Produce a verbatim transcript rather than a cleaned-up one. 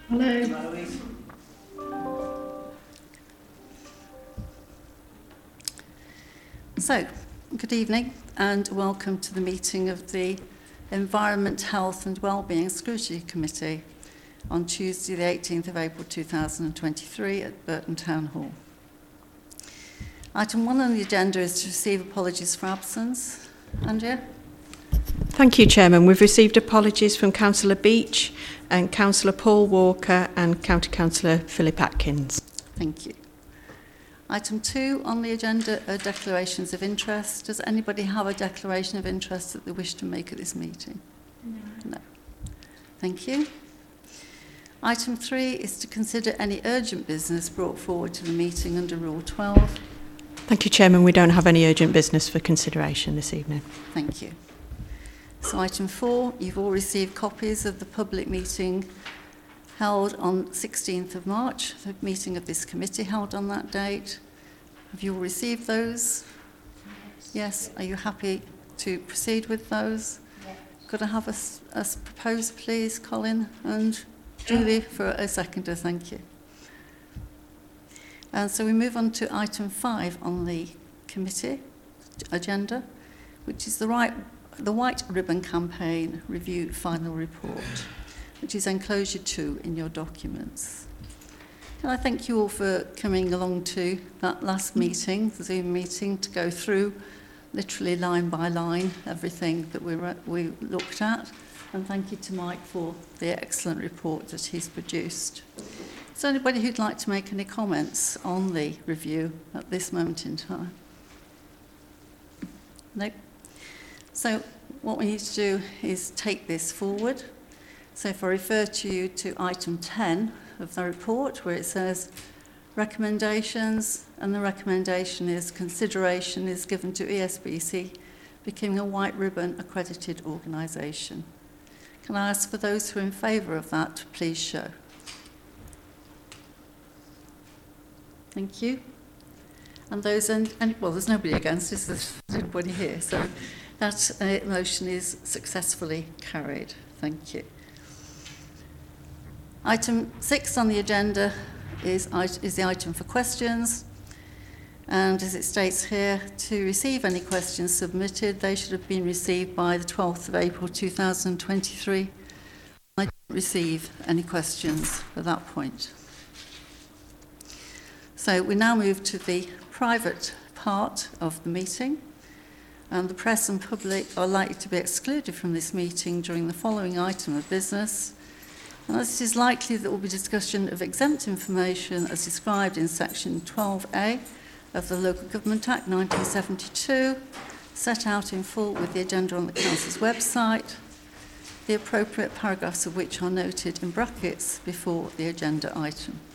Hello. So, good evening and welcome to the meeting of the Environment, Health and Wellbeing Scrutiny Committee on Tuesday the eighteenth of April two thousand twenty-three at Burton Town Hall. Item one on the agenda is to receive apologies for absence. Andrea? Thank you, Chairman. We've received apologies from Councillor Beach and Councillor Paul Walker and County Councillor Philip Atkins. Thank you. Item two on the agenda are declarations of interest. Does anybody have a declaration of interest that they wish to make at this meeting? No. No. Thank you. Item three is to consider any urgent business brought forward to the meeting under Rule twelve. Thank you, Chairman. We don't have any urgent business for consideration this evening. Thank you. So item four, you've all received copies of the public meeting held on sixteenth of March, the meeting of this committee held on that date. Have you all received those? Yes. Yes. Are you happy to proceed with those? Yes. Could I have a, a proposed, please, Colin and Julie, for a seconder? Thank you. And so we move on to item five on the committee agenda, which is the right, the White Ribbon Campaign Review Final Report, which is enclosure two in your documents. Can I thank you all for coming along to that last meeting, the Zoom meeting, to go through literally line by line everything that we, re- we looked at. And thank you to Mike for the excellent report that he's produced. Is there anybody who'd like to make any comments on the review at this moment in time? No? So what we need to do is take this forward. So if I refer to you to item ten of the report, where it says recommendations, and the recommendation is consideration is given to E S B C becoming a White Ribbon accredited organisation. Can I ask for those who are in favour of that to please show? Thank you. And those, and, and well, there's nobody against, is there? There's anybody here? So that uh, motion is successfully carried. Thank you. Item six on the agenda is, is the item for questions. And as it states here, to receive any questions submitted, they should have been received by the twelfth of April two thousand twenty-three. I didn't receive any questions at that point. So we now move to the private part of the meeting. And the press and public are likely to be excluded from this meeting during the following item of business. And it is likely that there will be discussion of exempt information as described in section twelve A of the Local Government Act nineteen seventy-two, set out in full with the agenda on the Council's website, the appropriate paragraphs of which are noted in brackets before the agenda item.